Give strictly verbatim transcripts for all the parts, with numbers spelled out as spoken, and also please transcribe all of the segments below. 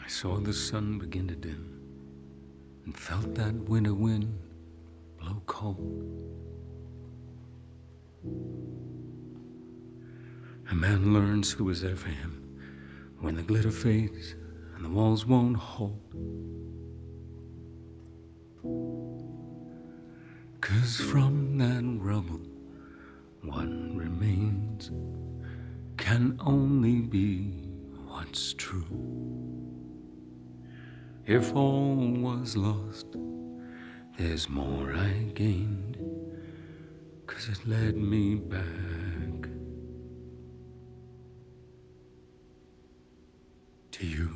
saw the sun begin to dim and felt that winter wind blow cold. A man learns who is there for him when the glitter fades and the walls won't hold. 'Cause from that rubble what remains can only be what's true. If all was lost, there's more I gained, 'cause it led me back to you.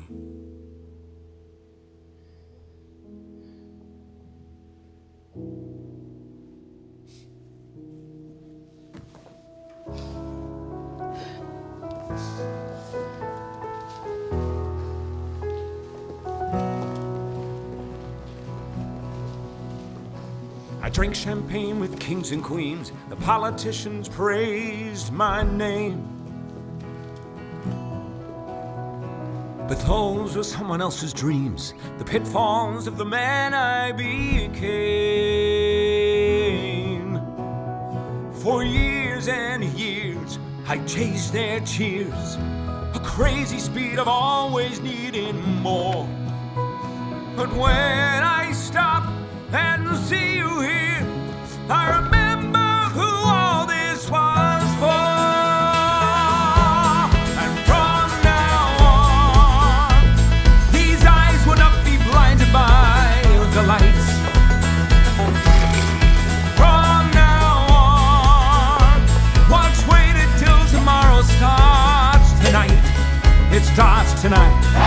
I drank champagne with kings and queens. The politicians praised my name. But those were someone else's dreams, the pitfalls of the man I became. For years and years, I chased their cheers, a crazy speed of always needing more. But when I stop and see you here, I remember who all this was for. And from now on, these eyes will not be blinded by the lights. From now on, watch, wait until tomorrow starts tonight. It starts tonight.